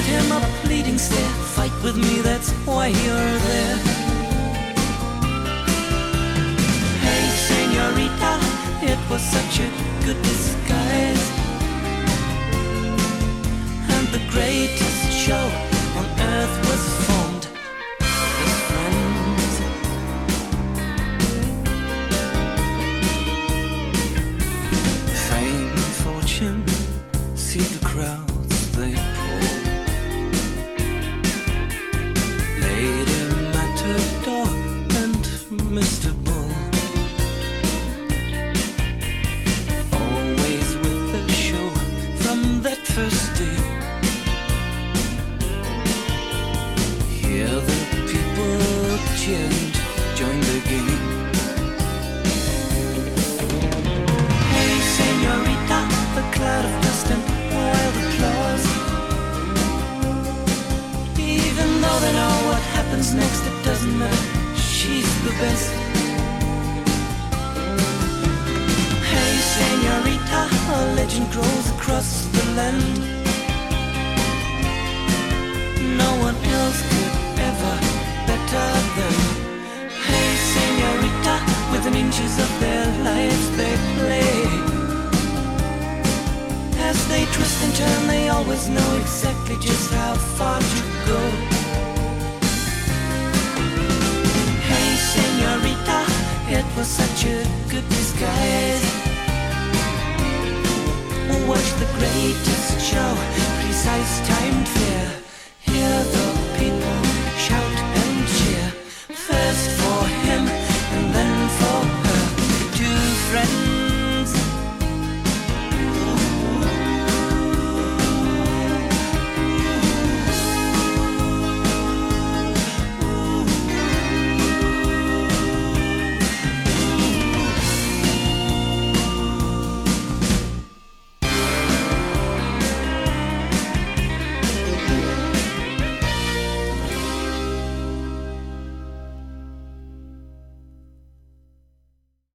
him a pleading stare. Fight with me, that's why you're there. Hey, señorita, it was such a good disguise, and the greatest show on earth was formed as friends. Fame, fortune, see the crowds they pour. Lady Matador and Mr. Bull, always with the show from that first day. Hear the people cheer and join the game. Hey, señorita, a cloud of dust and wild applause. Even though they know what happens next, it doesn't matter, she's the best. Hey, señorita, a legend grows across the land. No one else could ever better them. Hey, señorita, within inches of their lives they play. As they twist and turn, they always know exactly just how far to go. Hey, señorita, it was such a good disguise. Watch the greatest show, precise timed fair.